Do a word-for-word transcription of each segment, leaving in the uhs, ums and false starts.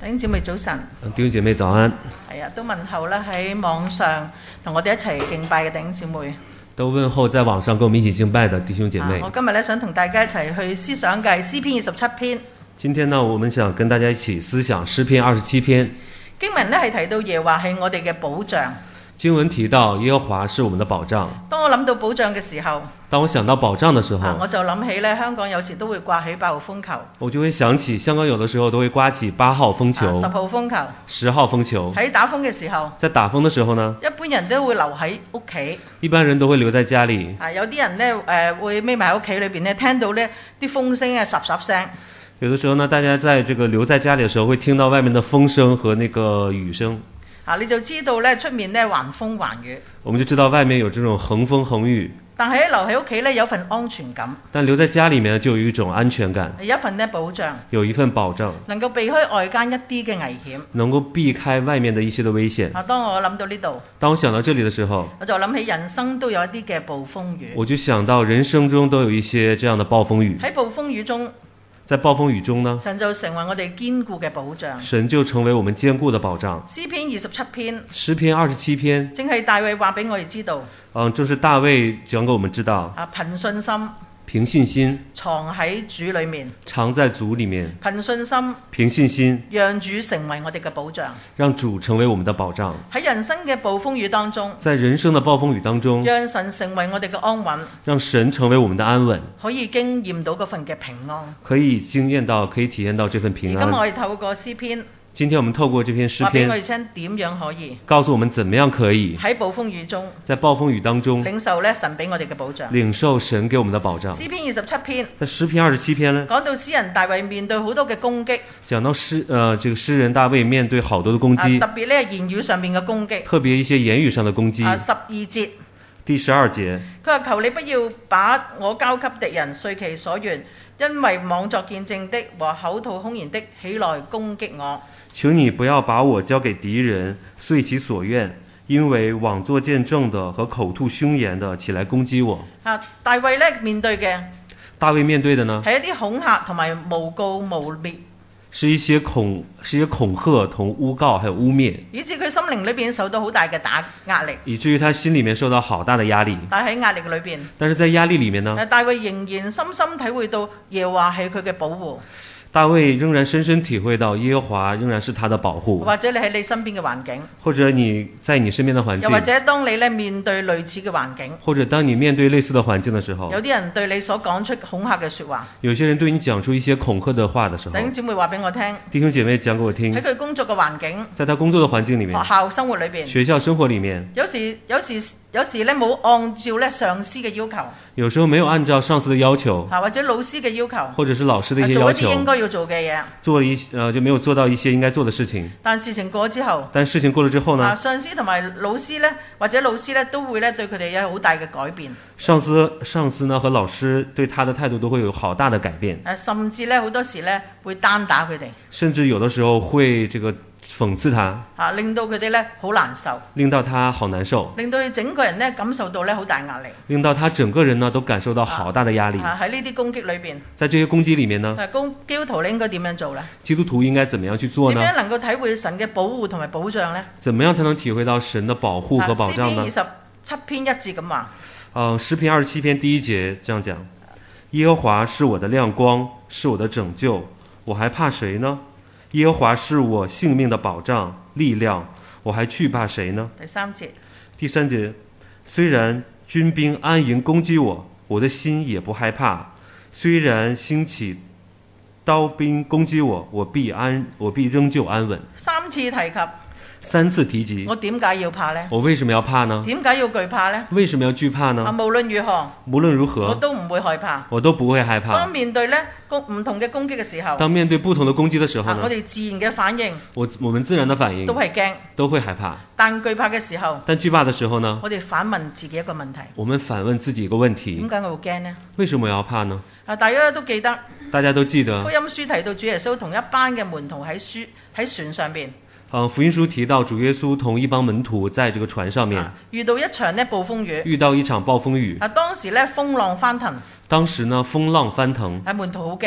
弟兄姊妹早晨， 弟兄姐妹早安。 係啊，都問候咧喺網上同我哋一齊敬拜嘅弟兄姊妹。 都問候在網上跟我們一起敬拜的弟兄姐妹。 啊、我今日咧想同大家一齊去思想嘅詩篇二十七篇。 今天呢，我們想跟大家一起思想詩篇二十七篇。 經文咧係提到耶和華係我哋嘅保障。 經文提到耶和華是我們的保障。 當我諗到保障嘅時候， 當我想到保障的時候， 啊、我就諗起咧香港有時都會掛起八號風球。 我就會想起香港有的時候都會颳起八號風球、 十號風球、 十號風球。 喺打風嘅時候， 在打風的時候呢， 一般人都會留喺屋企。 一般人都會留在家裏。 啊，有啲人咧誒、呃、會匿埋喺屋企裏邊咧，聽到咧啲風聲啊霎霎聲。 有的時候呢，大家在這個留在家裏的時候，會聽到外面的風聲和那個雨聲。 啊，你就知道咧出面咧橫風橫雨。 我們就知道外面有這種橫風橫雨。 但係留喺屋企咧有份安全感。 但留在家裏面就有一種安全感。 有一份咧保障。 有一份保障。 能夠避開外間一啲嘅危險。 能夠避開外面的一些的危險。 啊，當我諗到呢度， 當我想到這裡的時候， 我就諗起人生都有一啲嘅暴風雨。 我就想到人生中都有一些這樣的暴風雨。 喺暴風雨中。 在暴風雨中呢， 神就成為我哋堅固嘅保障。 神就成為我們堅固的保障。 詩篇二十七篇， 詩篇二十七篇， 正係大衛話俾我哋知道。 嗯，正是大衛講給我們知道。 啊，憑信心。 憑信心。 藏喺主裏面。 藏在主裏面。 憑信心。 憑信心。 讓主成為我哋嘅保障。 讓主成為我們的保障。 喺人生嘅暴風雨當中。 在人生的暴風雨當中。 讓神成為我哋嘅安穩。 讓神成為我們的安穩。 可以經驗到嗰份嘅平安。 可以經驗到，可以體驗到這份平安。 而今我哋透過詩篇。 今天我們透過這篇詩篇， 話俾我哋聽點樣可以， 告訴我們怎麼樣可以喺暴風雨中， 在暴風雨當中領受咧神俾我哋嘅保障， 領受神給我們的保障。 詩篇二十七篇， 在詩篇二十七篇呢， 講到詩人大衛面對好多嘅攻擊， 講到詩，呃，這個詩人大衛面對好多的攻擊， 啊、特別咧言語上面嘅攻擊， 特別一些言語上的攻擊。 啊，十二節， 第十二節， 佢話求你不要把我交給敵人，遂其所願，因為妄作見證的和口吐凶言的起來攻擊我。 求你不要把我交給敵人，遂其所願，因為妄作見證的和口吐凶言的起來攻擊我。 啊，大衛咧面對嘅， 大衛面對的呢， 係一啲恐嚇同埋誣告誣蔑， 是一些恐，是一些恐嚇同誣告，還有污蔑， 以致佢心靈裏邊受到好大嘅打壓力， 以至於他心裏面受到好大的壓力。 但喺壓力裏邊， 但是在壓力裏面呢， 大衛仍然深深體會到耶和華係佢嘅保護。 大衛仍然深深體會到耶和華仍然是他的保護。 或者你喺你身邊嘅環境， 或者你在你身邊的環境， 又或者當你咧面對類似嘅環境， 或者當你面對類似的環境的時候， 有啲人對你所講出恐嚇嘅說話， 有些人對你講出一些恐嚇的話的時候， 弟兄姊妹話俾我聽， 弟兄姐妹講給我聽， 喺佢工作嘅環境， 在他工作的環境裏面， 學校生活裏邊， 學校生活裏面， 有時有時有時咧冇按照咧上司嘅要求， 有時候沒有按照上司的要求， 啊或者老師嘅要求， 或者是老師的一些要求， 做一啲應該要做嘅嘢， 做一呃就沒有做到一些應該做的事情。 但事情過咗之後， 但事情過了之後呢， 啊上司同埋老師咧或者老師咧都會咧對佢哋有好大嘅改變。 上司上司呢和老師對他的態度都會有好大的改變。 誒甚至咧好多時咧會單打佢哋， 甚至有的時候會這個諷刺他， 啊令到佢哋咧好難受， 令到他好難受， 令到佢整個人咧感受到咧好大壓力， 令到他整個人呢都感受到好大的壓力。 啊喺呢啲攻擊裏邊， 在這些攻擊裡面呢， 誒基督徒你應該點樣做咧？ 基督徒應該怎麼樣去做呢？ 點樣能夠體會神嘅保護同埋保障咧？ 怎麼樣才能體會到神的保護和保障呢？ 詩篇二十七篇一節咁話。 嗯，詩篇二十七篇第一節這樣講：耶和華是我的亮光，是我的拯救，我還怕誰呢？耶和華是我性命的保障、力量，我還懼怕誰呢？ 第三節。 第三節，雖然軍兵安營攻擊我，我的心也不害怕；雖然興起刀兵攻擊我，我必安，我必仍舊安穩。 三次提及。 三次提及， 我點解要怕呢？ 我為什麼要怕呢？ 點解要懼怕呢？ 為什麼要懼怕呢？ 啊，無論如何， 無論如何， 我都唔會害怕， 我都不會害怕。 當面對咧攻唔同嘅攻擊嘅時候， 當面對不同的攻擊的時候呢， 啊、我哋自然嘅反應， 我我們自然的反應都係驚， 都會害怕。 但懼怕嘅時候， 但懼怕的時候呢， 我哋反問自己一個問題， 我們反問自己一個問題： 點解我會驚呢？ 為什麼要怕呢？ 啊，大家都記得， 大家都記得福音書提到主耶穌同一班嘅門徒喺書喺船上邊。 嗯，福音書提到主耶穌同一幫門徒在這個船上面， 啊、遇到一場呢暴風雨， 遇到一場暴風雨。 啊，當時呢風浪翻騰， 當時呢風浪翻騰， 係門徒好驚。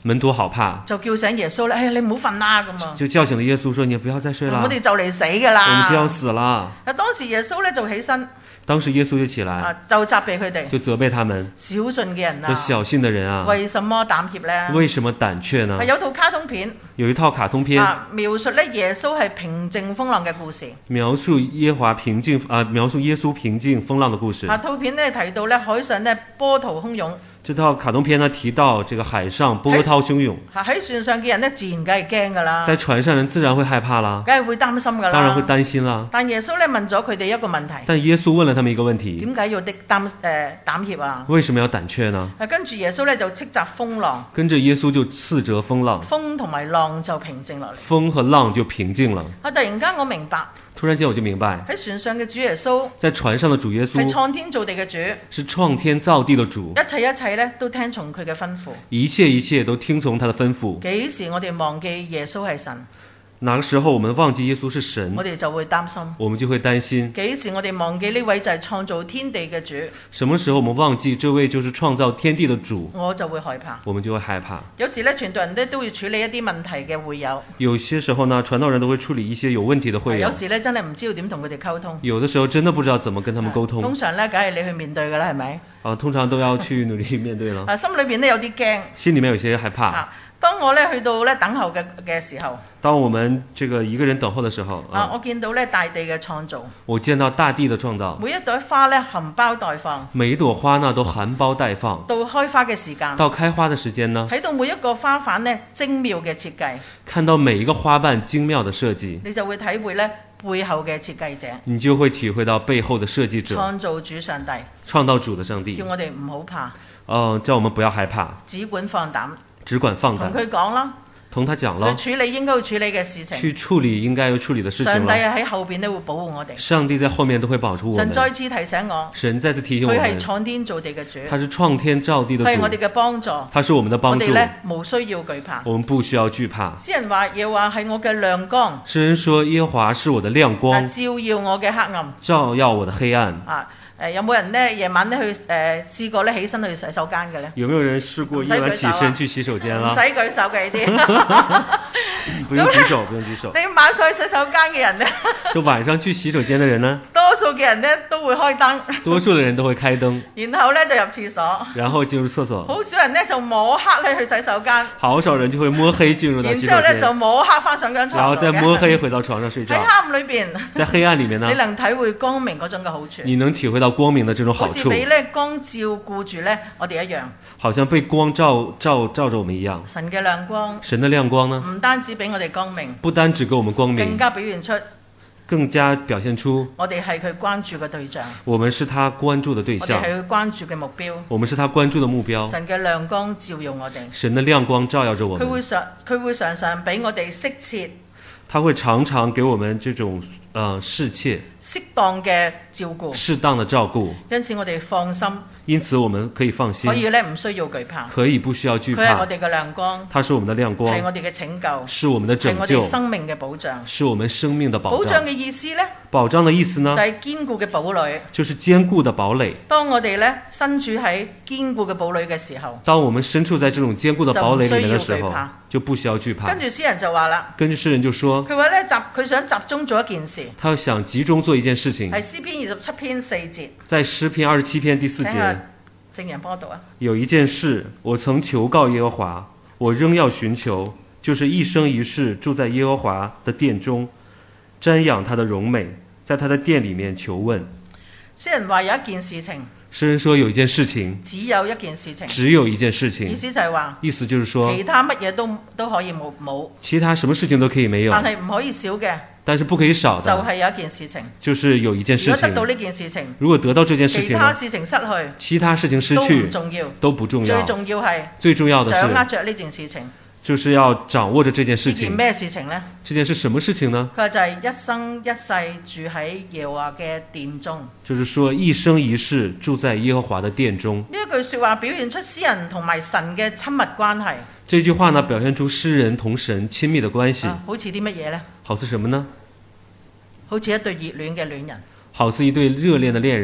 門徒好怕， 就叫醒耶穌咧，哎呀，你唔好瞓啦咁啊！ 就叫醒了耶穌說：你不要再睡啦， 我哋就嚟死㗎啦！ 我們就要死啦。 啊，當時耶穌咧就起身， 當時耶穌就起來， 啊，就責備佢哋， 就責備他們， 小信嘅人啊， 說小信的人啊， 為什麼膽怯咧？ 為什麼膽怯呢？ 係有套卡通片， 有一套卡通片， 啊，描述咧耶穌係平靜風浪嘅故事。 描述耶華平靜啊，描述耶穌平靜風浪的故事。 啊，套片咧提到咧海上咧波濤洶湧。 這套卡通片呢提到這個海上波濤洶湧， 喺船上嘅人咧自然梗係驚㗎啦， 在船上人自然會害怕啦， 梗係會擔心㗎啦， 當然會擔心啦。 但耶穌咧問咗佢哋一個問題， 但耶穌問了他們一個問題， 點解要的擔誒膽怯啊？ 為什麼要膽怯呢？ 啊，跟住耶穌咧就斥責風浪， 跟着耶穌就斥責風浪， 風同埋浪就平靜落嚟， 風和浪就平靜了。 啊，突然間我明白， 突然間我就明白， 喺船上嘅主耶穌， 在船上的主耶穌係創天造地嘅主， 是創天造地的主， 一切一切咧都聽從佢嘅吩咐， 一切一切都聽從他的吩咐。 幾時我哋忘記耶穌係神？ 哪個時候我們忘記耶穌是神， 我哋就會擔心， 我們就會擔心。 幾時我哋忘記呢位就係創造天地嘅主？ 什麼時候我們忘記這位就是創造天地的主？ 我就會害怕， 我們就會害怕。 有時咧，傳道人咧都要處理一啲問題嘅會友。 有些時候呢，傳道人都會處理一些有問題的會友。 有時咧真係唔知道點同佢哋溝通。 有的時候真的不知道怎麼跟他們溝通。 通常咧，梗係你去面對㗎啦，係咪？ 啊，通常都要去努力面對啦。 啊，心裏邊咧有啲驚。 心裡面有些害怕。 啊，當我咧去到咧等候嘅嘅時候， 當我們這個一個人等候的時候， 啊，我見到咧大地嘅創造， 我見到大地的創造， 每一朵花咧含苞待放， 每一朵花呢都含苞待放， 到開花嘅時間， 到開花的時間呢， 睇到每一個花瓣咧精妙嘅設計， 看到每一個花瓣精妙的設計， 你就會體會咧背後嘅設計者， 你就會體會到背後的設計者， 創造主上帝， 創造主的上帝， 叫我哋唔好怕， 哦，叫我們不要害怕， 只管放膽， 只管放膽， 同佢講啦。 同他講了， 去處理應該要處理嘅事情， 去處理應該要處理的事情。 上帝喺後邊都會保護我哋。 上帝在後面都會保護我們。 神再次提醒我， 神再次提醒我們， 佢係創天造地嘅主， 他是創天造地的主， 佢係我哋嘅幫助， 他是我們的幫助。 我哋咧無需要懼怕， 我們不需要懼怕。 詩人話耶和華係我嘅亮光， 詩人說耶和華是我的亮光， 照耀我嘅黑暗， 照耀我的黑暗。 啊。誒有冇人咧夜晚咧去誒試過咧起身去洗手間嘅咧？ 有沒有人試過夜晚起身去洗手間啦？ 唔使舉手嘅呢啲， 不用舉手，不用舉手。 你晚上去洗手間嘅人咧？ 就晚上去洗手間的人呢？ 多數嘅人咧都會開燈。 多數嘅人都會開燈。 然後咧就入廁所。然後進入廁所。 好少人咧就摸黑咧去洗手間。 好少人就會摸黑進入到洗手間。 然之後咧就摸黑翻上張床。 然後再摸黑回到床上睡覺。 喺黑暗裏邊。 在黑暗裡面呢？ 你能體會光明嗰種嘅好處。 你能體會到光明的這種好處。好似俾咧光照顧住咧我哋一樣。 好像被光照照照着我們一樣。 神嘅亮光。 神的亮光呢？ 唔單止俾我哋光明。 不單止給我們光明。 更加表現出。 更加表現出。 我哋係佢關注嘅對象。 我們是他關注的對象。 我哋係佢關注嘅目標。 我們是他關注的目標。 神嘅亮光照耀我哋。 神的亮光照耀着我們。 佢會常佢會常常俾我哋適切。 他會常常給我們這種呃適切。 適當嘅照顧， 適當的照顧， 因此我哋放心， 因此我們可以放心， 可以咧唔需要懼怕， 可以不需要懼怕， 佢係我哋嘅亮光， 它是我們的亮光， 係我哋嘅拯救， 是我們的拯救， 係我哋生命嘅保障， 是我們生命的保障。 保障嘅意思咧， 保障的意思呢， 就係堅固嘅堡壘， 就是堅固的堡壘。 當我哋咧身處喺堅固嘅堡壘嘅時候， 當我們身處在這種堅固的堡壘裡面的時候， 就不需要懼怕。 跟住詩人就話啦， 跟住詩人就說， 佢話咧集佢想集中做一件事， 他想集中做一件事情， 係詩篇二十七篇四節， 在詩篇二十七篇第四節， 證人幫我讀啊。 有一件事，我曾求告耶和華，我仍要尋求，就是一生一世住在耶和華的殿中，瞻仰他的榮美，在他的殿裡面求問。 詩人話有一件事情。 詩人說有一件事情， 只有一件事情， 只有一件事情， 意思就係話， 意思就是說， 其他乜嘢都都可以冇冇， 其他什麼事情都可以沒有， 但係唔可以少嘅， 但是不可以少的， 就係有一件事情， 就是有一件事情， 如果得到呢件事情， 如果得到這件事情， 其他事情失去， 其他事情失去都唔重要， 都不重要， 最重要係最重要的是掌握着呢件事情。 就是要掌握着這件事情。 呢件咩事情呢？ 這件是什麼事情呢？ 佢就係一生一世住喺耶和華嘅殿中。 就是說一生一世住在耶和華的殿中。 呢一句說話表現出詩人同埋神嘅親密關係。 這句話呢，表現出詩人同神親密的關係。 啊、好似啲乜嘢呢？ 好似什麼呢？ 好似一對熱戀嘅戀人。 好似一對熱戀的戀人。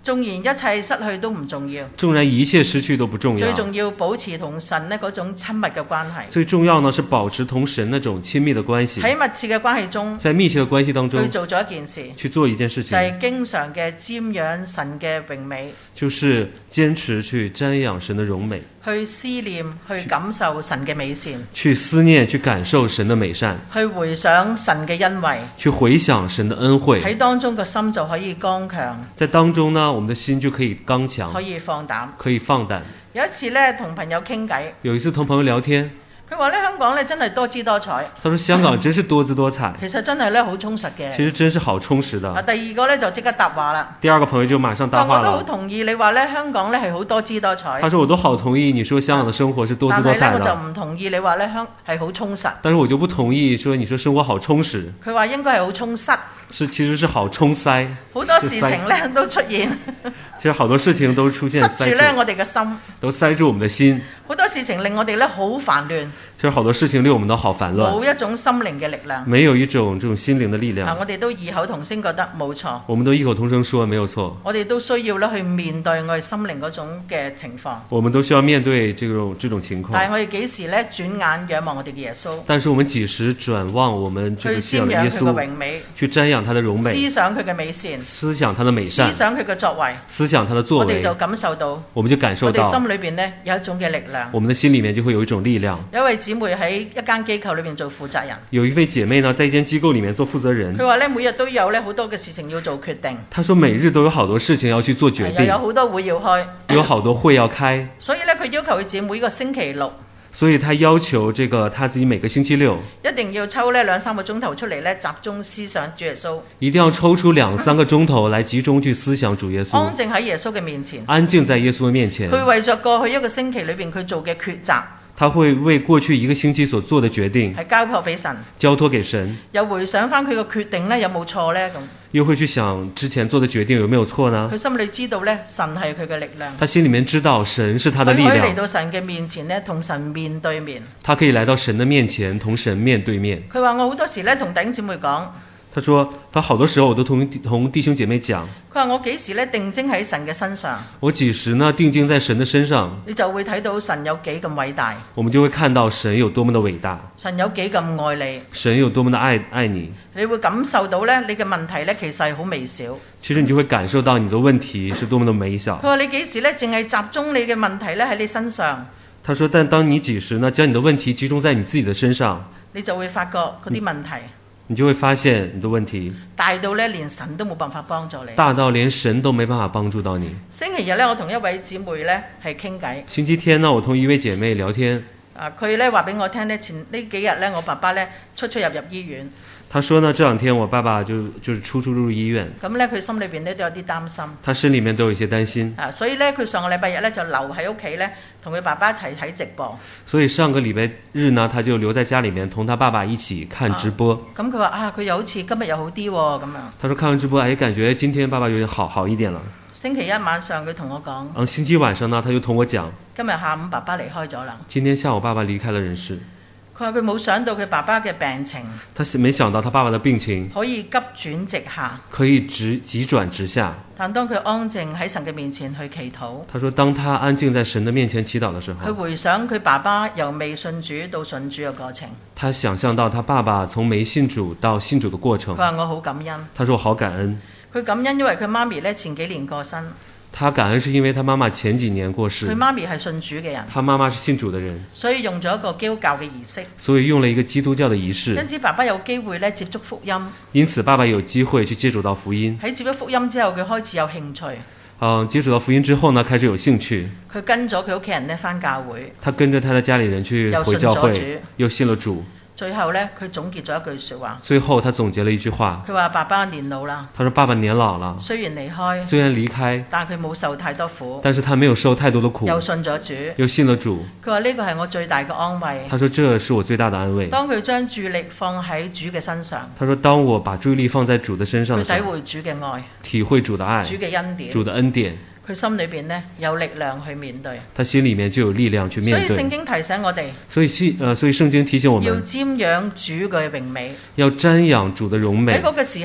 縱然一切失去都唔重要， 縱然一切失去都不重要， 最重要保持同神呢嗰種親密嘅關係。 最重要呢是保持同神那種親密的關係。 喺密切嘅關係中， 在密切的關係當中， 去做咗一件事， 去做一件事情， 就係經常嘅瞻仰神嘅榮美， 就是堅持去瞻仰神的榮美， 去思念、去感受神嘅美善， 去思念、去感受神的美善， 去回想神嘅恩惠， 去回想神的恩惠。 喺當中個心就可以剛強， 在當中呢，我們的心就可以剛強， 可以放膽， 可以放膽。 有一次咧，同朋友傾偈， 有一次同朋友聊天， 佢話咧香港咧真係多姿多彩。 他說香港真是多姿多彩。 其實真係咧好充實嘅。 其實真是好充實的。 啊，第二個咧就即刻答話啦。 第二個朋友就馬上答話我都好了。 同意你話咧香港咧係好多姿多彩。 他說我都好同意你說香港的生活是多姿多彩的。 但係咧我就唔同意你話咧香係好充實。 但是我就不同意說你說生活好充實。 佢話應該係好充塞。 是其實是好充塞。 好多事情咧都出現。 其實好多事情都出現塞住咧我哋嘅心。 都塞住我們的心。 好多事情令我哋咧好煩亂。 其實好多事情令我們都好煩亂。 冇一種心靈嘅力量。 沒有一種這種心靈的力量。 啊，我哋都異口同聲覺得冇錯。 我們都異口同聲說沒有錯。 我哋都需要咧去面對我哋心靈嗰種嘅情況。 我們都需要面對這種這種情況。 但係我哋幾時咧轉眼仰望我哋嘅耶穌？ 但是我們幾時轉望我們這個信仰的耶穌？去瞻仰佢嘅榮美，去瞻仰他的榮美， 思想佢嘅美善， 思想他的美善， 思想佢嘅作為， 思想他的作為， 我哋就感受到， 我們就感受到， 我哋心裏邊咧有一種嘅力量。 我們的心裏面就會有一種力量。 有一位姊妹喺一間機構裏邊做負責人。 有一位姐妹呢，在一間機構裏面做負責人。 佢話咧，每日都有咧好多嘅事情要做決定。 她說每日都有好多事情要去做決定。 又有好多會要開。 有好多會要開。 所以咧，佢要求佢自己每個星期六。 所以他要求這個他自己每個星期六一定要抽呢兩三個鐘頭出嚟咧，集中思想主耶穌。 一定要抽出兩三個鐘頭來集中去思想主耶穌。 安靜喺耶穌嘅面前。 安靜在耶穌嘅面前。 佢為着過去一個星期裏邊佢做嘅抉擇。 他會為過去一個星期所做的決定係交託俾神， 交託給神。 又回想翻佢個決定咧，有冇錯咧？咁又會去想之前做的決定有沒有錯呢？ 佢心裏知道咧，神係佢嘅力量。 他心裏面知道神是他的力量。 佢可以嚟到神嘅面前咧，同神面對面。 他可以來到神的面前，同神面對面。 佢話我好多時咧，同弟兄姊妹講。 他說他好多時候我都同同弟兄姐妹講。 佢話我幾時咧定睛喺神嘅身上？ 我幾時呢定睛在神的身上？ 你就會睇到神有幾咁偉大。 我們就會看到神有多麼的偉大。 神有幾咁愛你。 神有多麼的愛愛你。 你會感受到咧，你嘅問題咧其實係好微小。 其實你就會感受到你的問題是多麼的微小。 佢話你幾時咧淨係集中你嘅問題咧喺你身上？ 他說但當你幾時呢將你的問題集中在你自己的身上， 你就會發覺嗰啲問題。 你就會發現你的問題大到咧連神都冇辦法幫助你， 大到連神都沒辦法幫助到你。 星期日咧，我同一位姊妹咧係傾偈。 星期天呢，我同一位姐妹聊天。 啊，佢咧話俾我聽咧，前呢幾日咧，我爸爸咧出出入入醫院。 他說呢，這兩天我爸爸就就是出出入入醫院。 咁咧，佢心裏邊咧都有啲擔心。 他心裏面都有一些擔心。 啊，所以咧，佢上個禮拜日咧就留喺屋企咧，同佢爸爸一齊睇直播。 所以上個禮拜日呢，他就留在家裏面，同他爸爸一起看直播。 咁佢話啊，佢又好似今日又好啲喎，咁樣。 他說看完直播，哎，感覺今天爸爸有點好好一點了。 星期一晚上佢同我講。 嗯，星期晚上呢，他就同我講。 今日下午爸爸離開咗啦。 今天下午爸爸離開了人世。 佢話佢冇想到佢爸爸嘅病情， 他沒想到他爸爸的病情可以急轉直下， 可以直急轉直下。 但當佢安靜喺神嘅面前去祈禱， 他說當他安靜在神的面前祈禱的時候， 佢回想佢爸爸由未信主到信主嘅過程， 他想象到他爸爸從沒信主到信主的過程。 佢話我好感恩， 他說我好感恩。 佢感恩因為佢媽咪咧前幾年過身。 他感恩是因為他媽媽前幾年過世。 佢媽咪係信主嘅人。 他媽媽是信主的人。 所以用咗一個基督教嘅儀式。 所以用了一個基督教的儀式。 因此爸爸有機會咧接觸福音。 因此爸爸有機會去接觸到福音。 喺接觸福音之後，佢開始有興趣。 嗯，接觸到福音之後呢，開始有興趣。 佢跟咗佢屋企人咧返教會。 他跟着他的家裡人去回教會，又信了主。最後呢，佢總結咗一句說話。最後他總結了一句話。佢話爸爸年老啦。他說爸爸年老了。雖然離開。雖然離開。但佢冇受太多苦。但是他沒有受太多的苦。又信咗主。又信了主。佢話呢個係我最大嘅安慰。他說這是我最大的安慰。當佢將注意力放喺主嘅身上。他說當我把注意力放在主的身上的時候。佢體會主嘅愛。體會主的愛。主嘅恩典。主的恩典。佢心裏邊呢有力量去面對，他心裏面就有力量去面對。所以聖經提醒我哋，所以聖呃所以聖經提醒我們要瞻仰主嘅榮美，要瞻仰主的榮美。喺嗰個時候，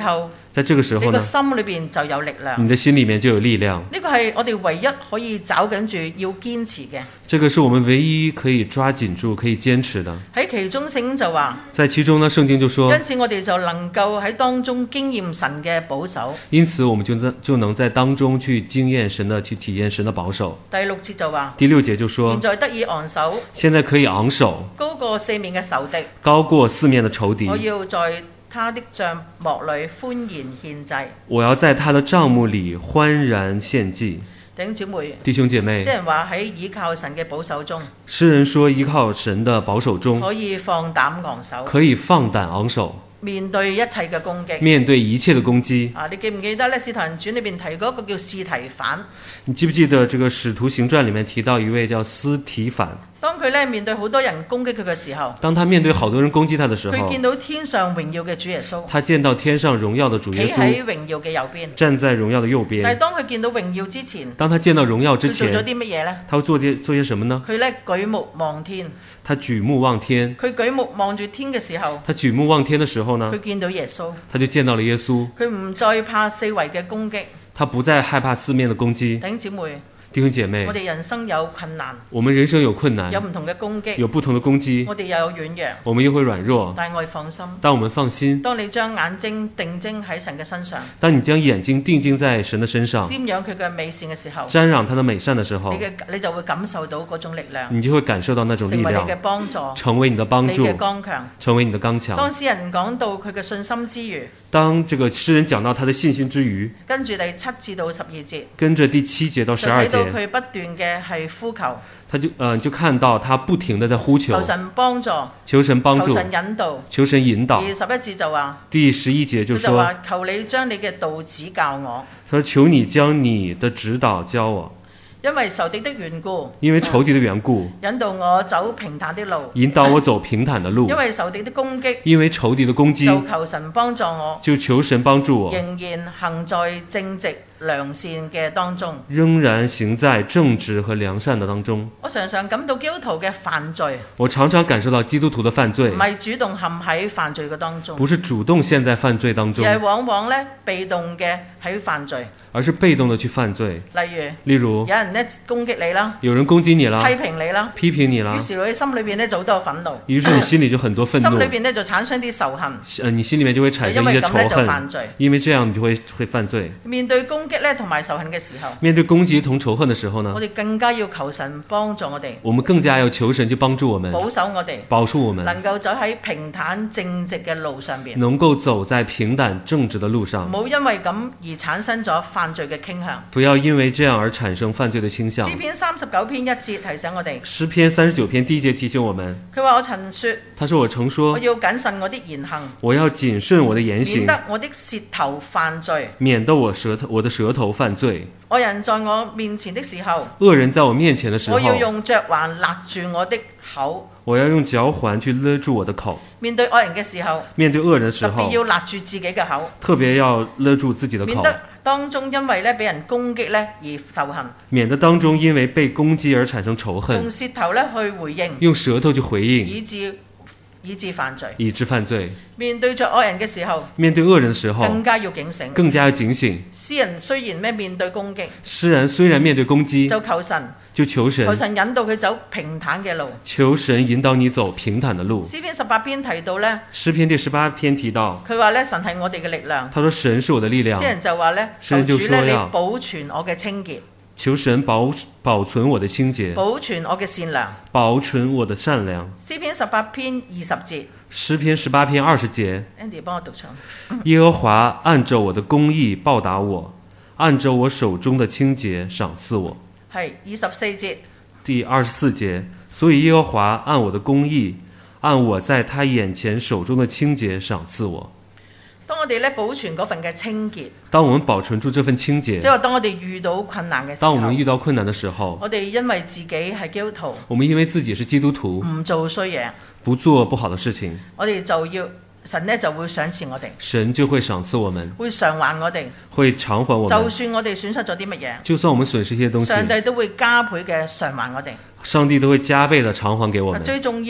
在這個時你個候呢， 心裏邊就有力量。 你的心裡面就有力量。 呢個係我哋唯一可以找緊住要堅持嘅。 這個是我們唯一可以抓緊住、可以堅持的。 喺其中聖經就話， 在其中呢，聖經就說， 因此我哋就能夠喺當中經驗神嘅保守。 因此我們就在就能在當中去經驗神的，去體驗神的保守。 第六節就話， 第六節就說， 現在得以昂首， 現在可以昂首， 高過四面嘅仇敵， 高過四面的仇敵。 我要在他的帳幕裏歡然獻祭。 我要在他的帳幕裏歡然獻祭。 弟兄姊妹， 弟兄姐妹， 即係話喺倚靠神嘅保守中， 詩人說依靠神的保守中， 可以放膽昂首， 可以放膽昂首， 面對一切嘅攻擊。 面對一切的攻擊。 啊，你記唔記得咧？《使徒行傳》裏邊提過一個叫司提反， 你記不記得這個《使徒行傳》裡面提到一位叫司提反？ 當佢咧面對好多人攻擊佢嘅時候， 當他面對好多人攻擊他的時候， 佢見到天上榮耀嘅主耶穌， 他見到天上榮耀的主耶企喺穌榮耀嘅右邊。 站在榮耀的右邊。 但係當佢見到榮耀之前， 當他見到榮耀之佢做咗前， 啲乜嘢呢？ 他會做些做些什麼呢？ 佢咧舉目望天， 他舉目望天。 佢舉目望住天嘅時候， 他舉目望天的時候呢佢，見到耶穌， 他就見到了耶穌。 佢唔再怕四圍嘅攻擊。 他不再害怕四面的攻擊。 弟兄姊妹， 弟兄姐妹我，哋人生有困難， 我們人生有困難， 有唔同嘅攻擊， 有不同的攻擊， 我哋又有軟弱， 我們又會軟弱， 但係我哋放心。 但我們放心。 當你將眼睛定睛喺神嘅身上， 當你將眼睛定睛在神的身上， 瞻仰佢嘅美善嘅時候， 瞻仰他的美善的時候， 你嘅你就會感受到嗰種力量， 你就會感受到那種力量， 成為你嘅幫助， 成為你的幫助， 你嘅剛強。 成為你的剛強。 當詩人講到佢嘅信心之餘， 當這個詩人講到他的信心之餘， 跟住第七至到十二節， 跟着第七節到就十二節， 睇到佢不斷嘅係呼求， 他就呃就看到他不停地在呼求， 求神幫助， 求神幫助， 求神引導。 求神引導。 第十一節就話， 第十一節就說， 佢就話求你將你嘅道指教我， 他說求你將你的指導教我， 因為仇敵的緣故， 因為仇敵的緣故， 引導我走平坦的路， 引導我走平坦的路， 因為仇敵的攻擊， 因為仇敵的攻就擊， 求神幫助我， 就求神幫助我， 仍然行在正直良善嘅當中。 仍然行在正直和良善的當中。 我常常感到基督徒嘅犯罪， 我常常感受到基督徒的犯罪唔，係主動陷喺犯罪嘅當中， 不是主動陷在犯罪當而中， 係往往咧被動嘅喺犯罪。 而是被動的去犯罪。 例如， 例如有人咧攻擊你啦， 有人攻擊你了， 批評你啦， 批評你了於，是你心裏邊咧就好多憤怒， 於是你心裡就很多憤怒心裏，邊咧就產生啲仇恨。 呃，你心裡面就會產生一些仇因為咁呢就犯恨罪， 因為這樣你就會會犯罪。 面對攻擊咧同埋仇恨嘅時候， 面對攻擊同仇恨的時候呢我，哋更加要求神幫助我哋， 我們更加要求神去幫助我們， 保守我哋， 保護我們， 能夠走喺平坦正直嘅路上邊， 能夠走在平坦正直的路唔上， 好因為咁而產生咗犯罪嘅傾向。 不要因為這樣而產生犯罪的傾向。 詩篇三十九篇一節提醒我哋， 詩篇三十九篇第一節提醒我們， 佢話我曾說， 他說我曾我說， 要謹慎我的言行， 我要謹慎我的言免行， 得我的舌頭犯罪。 免得我舌頭我的舌頭犯罪。 惡人在我面前的時候， 惡人在我面前的時候， 我要用嚼環勒住我的口。 我要用嚼環去勒住我的口。 面對惡人嘅時候， 面對惡人的時特別候， 要勒住自己嘅口， 特別要勒住自己的口， 免得當中因為咧俾人攻擊咧而仇恨， 免得當中因為被攻擊而產生仇用恨， 舌頭咧去回應， 用舌頭去回應， 以致以致犯罪。 以致犯罪。 面對着惡人嘅時候， 面對惡人的時候， 更加要警醒。 更加要警醒。 詩人雖然咩面對攻擊， 詩人雖然面對攻擊， 就求神， 就求神， 求神引導佢走平坦嘅路。 求神引導你走平坦的路。 詩篇十八篇提到咧， 詩篇第十八篇提到， 佢話咧神係我哋嘅力量。 他說神是我的力量詩。人就話咧， 詩人就求主咧你說要保存我嘅清潔， 求神保保存我的清潔， 保存我嘅善良。 保存我的善良。 詩篇十八篇二十節詩篇十八篇二十節， ，Andy 幫我讀唱。 耶和華按着我的公義報答我，按着我手中的清潔賞賜我。 係二十四節， 第二十四節，所以耶和華按我的公義，按我在他眼前手中的清潔賞賜我。 當我哋咧保存嗰份嘅清潔， 當我們保存住這份清潔， 即係話當我哋遇到困難嘅時候， 當我們遇到困難的時候， 我哋因為自己係基督徒， 我們因為自己是基督徒， 唔做衰嘢， 不做不好的事情， 我哋就要神咧就會賞賜我哋， 神就會賞賜我們， 會償還我哋。 會償還我們。 就算我哋損失咗啲乜嘢， 就算我們損失一些東上帝西， 都會加倍嘅償還我哋。 上帝都會加倍的償還給我們。 最重要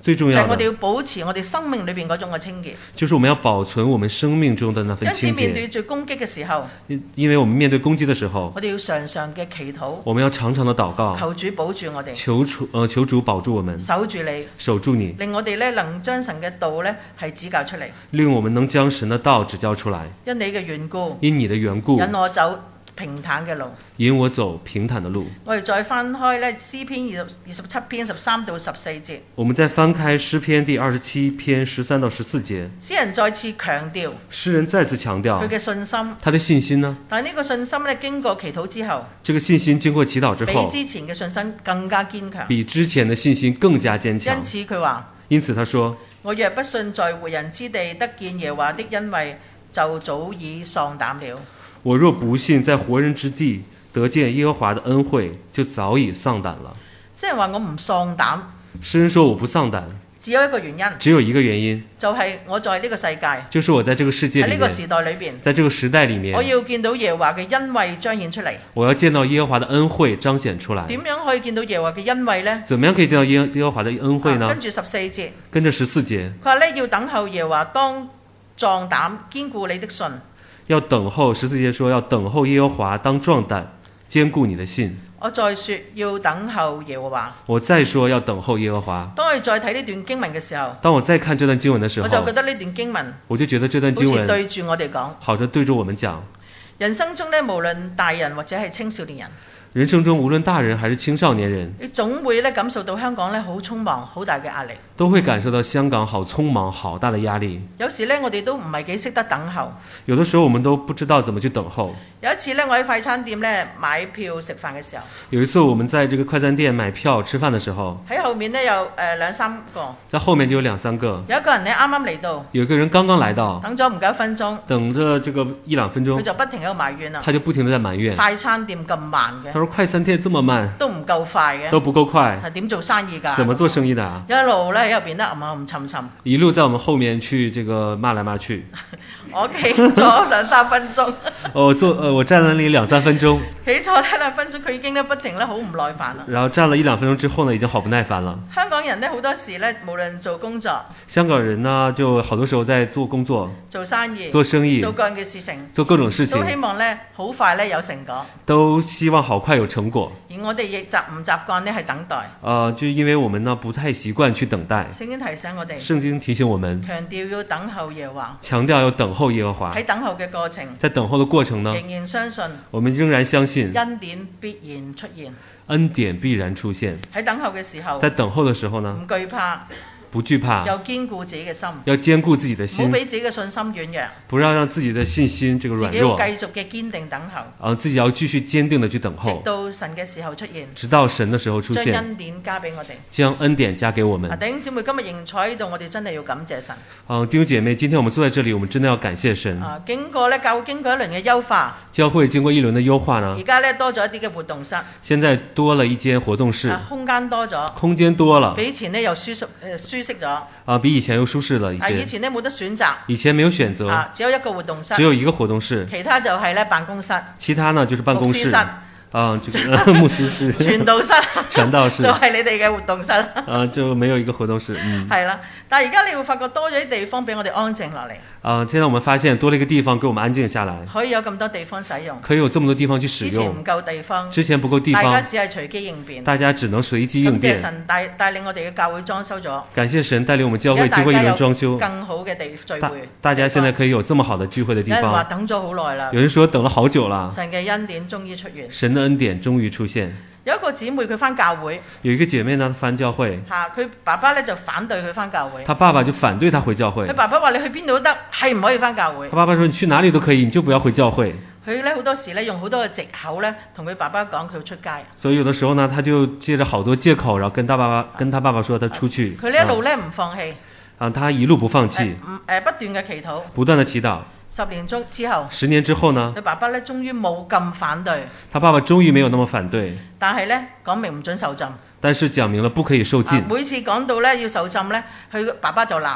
最重要就係我哋的要保持我哋生命裏邊嗰種嘅清潔。 就是我們要保存我們生命中的那份因此清面對潔。 住攻擊嘅時候， 因因為我們面對攻擊的時候， 我哋要常常嘅祈禱， 我們要常常的禱告， 求主保住我哋， 求主呃求主保住我們， 守住你， 守住你， 令我哋咧能將神嘅道咧係指教出嚟。 令我們能將神的道指教出來。 因你嘅緣故， 因你的緣故， 引我走平坦嘅路。 引我走平坦的路。 我哋再翻開咧詩篇二十二十七篇十三到十四節， 我們再翻開詩篇第二十七篇十三到十四節， 詩人再次強調詩人再次強調佢嘅信心。 他的信心呢？ 但係呢個信心咧，經過祈禱之後， 這個信心經過祈禱之後， 比之前嘅信心更加堅強。 比之前的信心更加堅強。 因此佢話： 因此他說： 我若不信在活人之地得見耶和華的恩惠，就早已喪膽了。 我若不信在活人之地得見耶和華的恩惠，就早已喪膽了。 即係話我唔喪膽， 詩人說我不喪膽， 只有一個原因， 只有一個原因， 就係我在呢個世界， 就是我在這個世界裡喺呢個時面， 代裏邊， 在這個時代裡面， 我要見到耶和華嘅恩惠彰顯出嚟。 我要見到耶和華的恩惠彰顯出來。 點樣可以見到耶和華嘅恩惠呢？ 怎麼樣可以見到耶耶和華的恩惠呢？ 啊跟住十四節， 跟着十四節， 佢話咧要等候耶和華，當壯膽，堅固你的信。 要等候，十四節說要等候耶和華，當壯膽，堅固你的信。 我再說要等候耶和華。 我再說要等候耶和華。 當我哋再睇呢段經文嘅時候， 當我再看這段經文的時候， 我就覺得呢段經文我就覺得這段經文好似對住我哋講， 好像對着我們講， 人生中咧無論大人或者係青少年人， 人生中無論大人還是青少年人， 你總會咧感受到香港咧好匆忙，好大嘅壓力。 都會感受到香港好匆忙，好大的壓力。 有時咧我哋都唔係幾識得等候。 有的時候我們都不知道怎麼去等候。 有一次咧，我喺快餐店咧買票食飯嘅時候， 有一次我們在這個快餐店買票吃飯的時候， 喺後面咧有誒、呃、兩三個， 在後面就有兩三個。 有一個人咧啱啱嚟到， 有一個人剛剛來到， 等咗唔夠一分鐘， 等着這個一兩分鐘， 佢就不停喺度埋怨啦。 他就不停地在埋怨。 快餐店咁慢嘅， 他說快餐店這麼慢， 都唔夠快嘅， 都不夠快， 係點做生意㗎？ 怎麼做生意的啊？ 一路咧喺入邊咧暗暗沉沉， 一路在我們後面去這個罵來罵去。 我企咗兩三分鐘。 我坐呃我站在那裡兩三分鐘， 企咗咧兩分鐘，佢已經咧不停咧好唔耐煩啦。 然後站了一兩分鐘之後呢，已經好不耐煩了。 香港人咧好多時咧，無論做工作、 香港人呢，就好多時候在做工作、 做生意、 做生意、 做各樣嘅事情、 做各種事情， 都希望咧好快咧有成果。 都希望好快有成果。 而我哋亦習唔習慣咧係等待。 呃，就因為我們呢不太習慣去等待。 聖經提醒我哋， 聖經提醒我們， 強調要等候耶和華。 強調要等候耶和華。 喺等候嘅過程， 在等候的過程呢， 仍然相信我們仍然相信恩典必然出現。 恩典必然出現。 喺等候嘅時候， 在等候的時候呢， 唔懼怕， 不懼怕， 又堅固自己嘅心， 要堅固自己的唔心， 好俾自己嘅信心軟弱， 不要讓自己的信心這個軟自己要弱， 繼續嘅堅定等候， 啊，自己要繼續堅定的去等候， 直到神嘅時候出現， 直到神的時候出將現， 恩典加俾我哋。 將恩典加給我們。 啊，弟兄姊妹，今日仍坐喺度，我哋真係要感謝神。 啊，弟兄姐妹，今天我們坐在這裡，我們真的要感謝神。 啊，經過咧教會經過一輪嘅優化， 教會經過一輪的優化呢而，家咧多咗一啲嘅活動室， 現在多了一間活動室， 啊，空間多咗， 空間多了， 比以前咧又舒適誒舒適咗。 啊，比以前又舒適了一啊，以些。 前咧冇得選擇， 以前沒有選擇， 啊，只有一個活動室， 只有一個活動室， 其他就係咧辦公室、 其他呢就是辦公室。 牧師室啊，這個牧師室、 傳道室、 傳道室， 就係你哋嘅活動室。 啊，就沒有一個活動室，嗯。 係啦，但係而家你會發覺多咗啲地方俾我哋安靜落嚟， 啊，現在我們發現多了一個地方給我們安靜下來， 可以有咁多地方使用。 可以有這麼多地方去使用之前唔。夠地方， 之前不夠地大家方， 只係隨機應變。 大家只能隨機應感謝變。 神帶帶領我哋嘅教會裝修咗， 感謝神帶領我們教會而家經過一大家有輪裝修， 更好嘅地聚大會。 大家現在可以有這麼好的聚會的地有人話方。 等咗好耐啦， 有人說等了好久了， 神嘅恩典終於出現。 神的恩典終於出現。 有一個姊妹佢翻教會， 有一個姐妹呢返教會， 嚇佢爸爸咧就反對佢翻教會。 她爸爸就反對她回教會佢。爸爸話：你去邊度都得，係唔可以翻教會她。爸爸說：你去哪裡都可以，你就不要回教會。 佢咧好多時咧用好多嘅藉口咧，同佢爸爸講佢要出街。 所以有的時候呢，他就借着好多借口，然後跟他爸爸跟他爸爸說他出去。 佢呢一路咧唔放棄， 啊，他一路不放棄， 誒唔誒不斷嘅祈禱。 不斷的祈禱。 十年中之後， 十年之後呢， 佢爸爸咧終於冇咁反對， 他爸爸終於沒有那麼反對， 但係咧講明唔准受浸。 但是講明了不可以受浸。 啊每次講到咧要受浸咧，佢爸爸就鬧。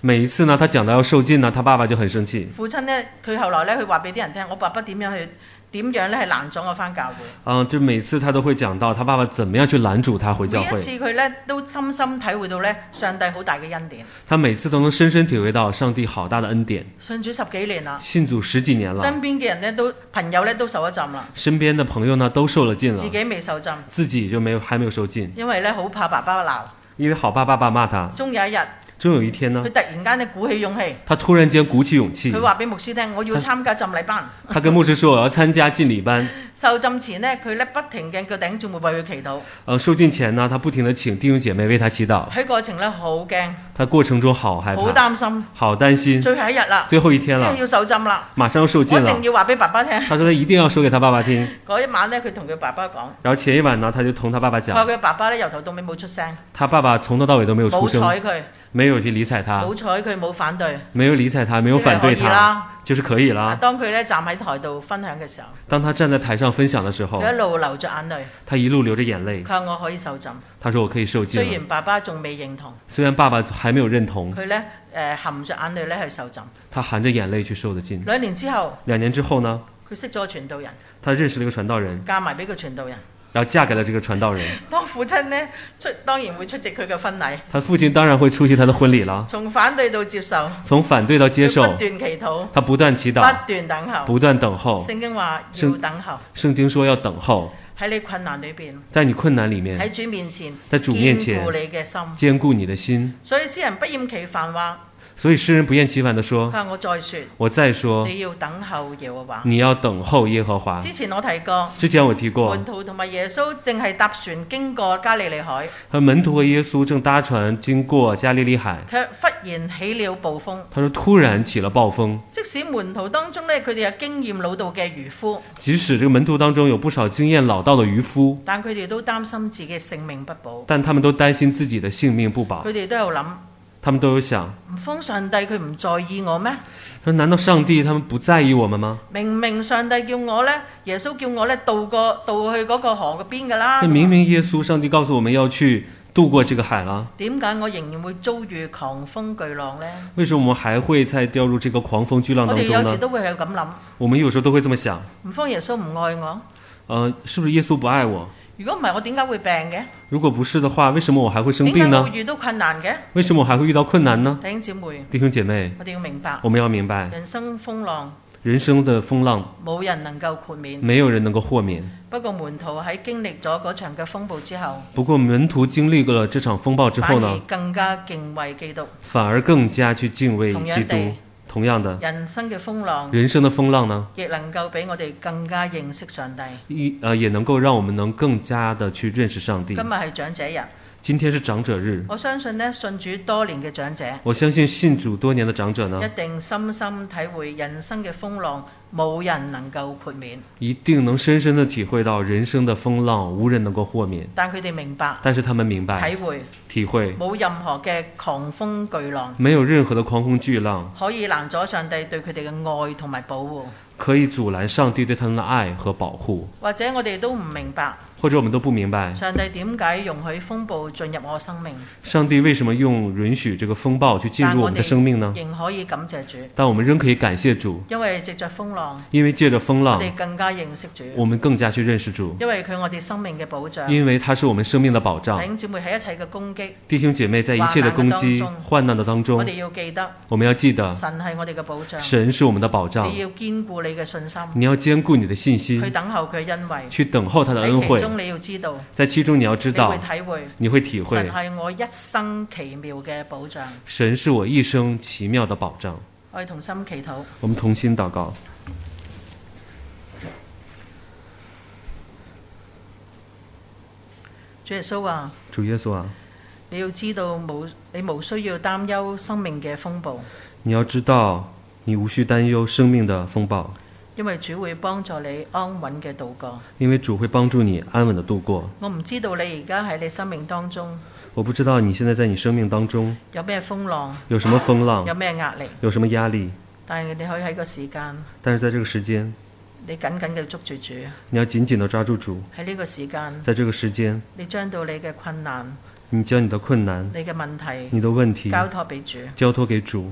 每一次呢，他講到要受盡呢，他爸爸就很生氣。 父親呢，佢後來呢，佢話俾啲人聽，我爸爸點樣去點樣呢係攔咗我返教會。 嗯，就每次他都會講到他爸爸怎麼樣去攔阻他回教會。 每一次佢呢都深深體會到呢上帝好大嘅恩典。 他每次都能深深體會到上帝好大的恩典。 信主十幾年啦， 信主十幾年了， 身邊嘅人呢都朋友呢都受咗浸啦， 身邊的朋友呢都受了浸了， 自己未受浸， 自己就沒有還沒有受浸， 因為呢好怕爸爸鬧。 因為好怕爸爸罵他。 終有一日， 終有一天呢， 佢突然間呢鼓起勇氣， 他突然間鼓起勇氣， 佢話俾牧師聽，我要參加浸禮班。 他跟牧師說我要參加浸禮班。 受浸前呢，佢呢不停嘅叫弟兄姊妹為佢祈禱。 呃，受浸前呢，他不停地請弟兄姐妹為他祈禱。 喺過程呢，好驚， 他過程中好害怕， 好擔心， 好擔心。 最後一日啦， 最後一天了， 即係要受浸啦， 馬上要受浸了， 我一定要話俾爸爸聽。 他說他一定要說給他爸爸聽。 嗰一晚呢，佢同佢爸爸講， 然後前一晚呢，他就同他爸爸講， 佢爸爸呢由頭到尾冇出聲， 他爸爸從頭到尾都沒有出聲， 冇睬佢， 沒有去理睬他， 冇睬佢，冇反對， 沒有理睬他，沒有反對他，就是可以啦。 當佢呢站喺台度分享嘅時候， 當他站在台上分享的時候， 佢一路流着眼淚， 他一路流着眼淚。 佢話我可以受浸， 他說我可以受浸。 雖然爸爸仲未認同， 雖然爸爸還沒有認同， 佢呢誒、呃、含着眼淚呢去受浸。 他含着眼淚去受的浸。 兩年之後， 兩年之後呢， 佢識咗個傳道人， 他認識了一個傳道人， 嫁埋俾個傳道人。 然後嫁給了這個傳道人。 當父親呢出當然會出席佢嘅婚禮。 他父親當然會出席他的婚禮了。 從反對到接受。 從反對到接受。 不斷祈禱。 他不斷祈禱。 不斷等候。 不斷等候。 聖經話要等候。 聖經說要等候。 喺你困難裏邊。 在你困難裡面。 喺主面前。 在主面前。 堅固你嘅心。 堅固你的心。 所以詩人不厭其煩話。 所以詩人不厭其煩地說， 我再說， 我再說， 你要等候耶和華， 你要等候耶和華。 之前我提過， 之前我提過， 門徒同埋耶穌正係搭船經過加利利海， 和門徒和耶穌正搭船經過加利利海， 卻忽然起了暴風。 他說突然起了暴風。 即使門徒當中呢，佢哋有經驗老道嘅漁夫， 即使這個門徒當中有不少經驗老道的漁夫， 但佢哋都擔心自己性命不保， 但他們都擔心自己的性命不保。 佢哋都有諗。 他們都有想， 唔封上帝佢唔在意我咩？ 說難道上帝他們不在意我們嗎？ 明明上帝叫我呢，耶穌叫我呢渡過渡去嗰個河嘅邊噶啦。 明明耶穌上帝告訴我們要去渡過這個海啦。點解我仍然會遭遇狂風巨浪呢？ 為什麼我們還會再掉入這個狂風巨浪當中呢？ 我哋有時都會係咁諗。 我們有時候都會這麼想。 唔封耶穌唔愛我？ 呃，是不是耶穌不愛我？ 如果唔係，我點解會病嘅？ 如果不是的話，為什麼我還會生病呢？ 點解我會遇到困難嘅？ 為什麼我還會遇到困難呢？ 弟兄姐妹， 弟兄姐妹， 我哋要明白， 我們要明白， 人生風浪， 人生的風浪， 冇人能夠豁免， 沒有人能夠豁免。 不過門徒喺經歷咗嗰場嘅風暴之後， 不過門徒經歷過了這場風暴之後呢， 反而更加敬畏基督， 反而更加去敬畏基督。同樣的， 人生嘅風浪， 人生的風浪呢， 亦能夠俾我哋更加認識上帝， 一呃也能夠讓我們能更加的去認識上帝。 今日係長者日。 今天是長者日， 我相信呢，信主多年嘅長者， 我相信信主多年的長者呢， 一定深深體會人生嘅風浪，冇人能夠豁免， 一定能深深的體會到人生的風浪，無人能夠豁免。 但佢哋明白， 但是他們明白， 體會， 體會， 冇任何嘅狂風巨浪， 沒有任何的狂風巨浪， 可以攔阻上帝對佢哋嘅愛同埋保護， 可以阻攔上帝對他們的愛和保護。 或者我哋都唔明白。 或者我們都不明白， 上帝點解容許風暴進入我生命？ 上帝為什麼用允許這個風暴去進入我們的生命呢？ 仍可以感謝主， 但我們仍可以感謝主， 因為藉着風浪， 因為借着風浪， 我哋更加認識主， 我們更加去認識主， 因為佢我哋生命嘅保障， 因為他是我們生命的保障。 弟兄姊妹喺一切嘅攻擊， 弟兄姐妹在一切的攻擊、患難的當中， 我哋要記得， 我們要記得， 神係我哋嘅保障， 神是我們的保障。 你要堅固你嘅信心， 你要堅固你的信心， 去等候佢嘅恩惠， 去等候他的恩惠。 喺其中你要知道。 在其中你要知道， 你會體會， 你會體會， 神係我一生奇妙嘅保障。 神是我一生奇妙的保障。 我哋同心祈禱。 我們同心禱告。 主耶穌啊， 主耶穌啊， 你要知道冇，你無需要擔憂生命嘅風暴。 你要知道，你無需擔憂生命的風暴。 因為主會幫助你安穩嘅度過。 因為主會幫助你安穩的度過。 我唔知道你而家喺你生命當中。 我不知道你現在在你生命當中有咩風浪？ 有什麼風浪？ 有咩壓力？ 有什麼壓力？ 但係你可以喺個時間。 但是在這個時間， 你緊緊嘅捉住主。 你要緊緊地抓住主。 喺呢個時間。 在這個時間， 你將到你嘅困難。 你將你的困難、 你嘅問題你的問題交託俾主。 交託給主。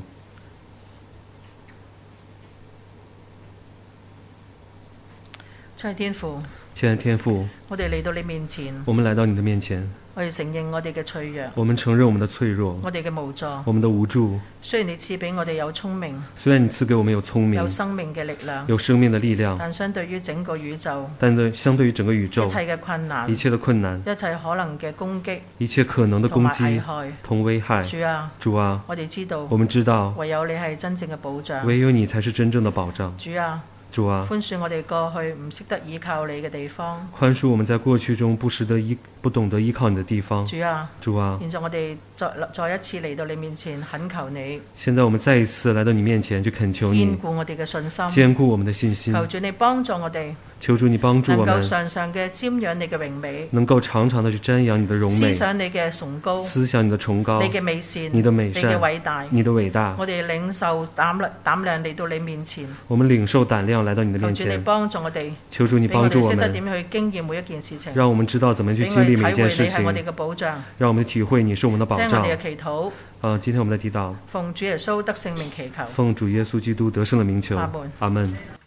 親愛天父， 親愛天父， 我哋嚟到你面前， 我們來到你的面前， 我哋承認我哋嘅脆弱， 我們承認我們的脆弱， 我哋嘅無助。 我們的無助。 雖然你賜俾我哋有聰明， 雖然你賜給我們有聰明， 有生命嘅力量， 有生命的力量， 但相對於整個宇宙， 但對相對於整個宇宙， 一切嘅困難， 一切的困難， 一切可能嘅攻擊， 一切可能的攻同埋危擊害同危害。 主啊， 主啊， 我哋知道， 我們知道， 唯有你係真正嘅保障。 唯有你才是真正的保障。 主啊， 主啊， 寬恕我哋過去唔識得依靠你嘅地方。 寬恕我們在過去中不識得依不懂得依靠你的地方。 主啊， 主啊， 現在我哋再再一次嚟到你面前懇求你， 現在我們再一次來到你面前去懇求你， 堅固我哋嘅信心， 堅固我們的信心。 求主你幫助我哋， 求主你幫助我們， 能夠常常嘅瞻仰你嘅榮美， 能夠常常的去瞻仰你的榮美， 思想你嘅崇高， 思想你的崇高， 你嘅美善， 你的美善， 你嘅偉大， 你的偉大。 我哋領受膽量膽量嚟到你面前， 我們領受膽量來到你的面求主你前， 幫助我哋， 求主你幫助我俾我哋識得點們， 樣去經驗每一件事情， 讓我們知道怎麼去經歷每一件事俾我哋體會你係我哋情， 嘅保障， 讓我們體會你是我們的保障聽我哋。嘅祈禱， 啊，今天我們的祈禱， 奉主耶穌得聖名祈求， 奉主耶穌基督得勝的名求， 阿門阿門。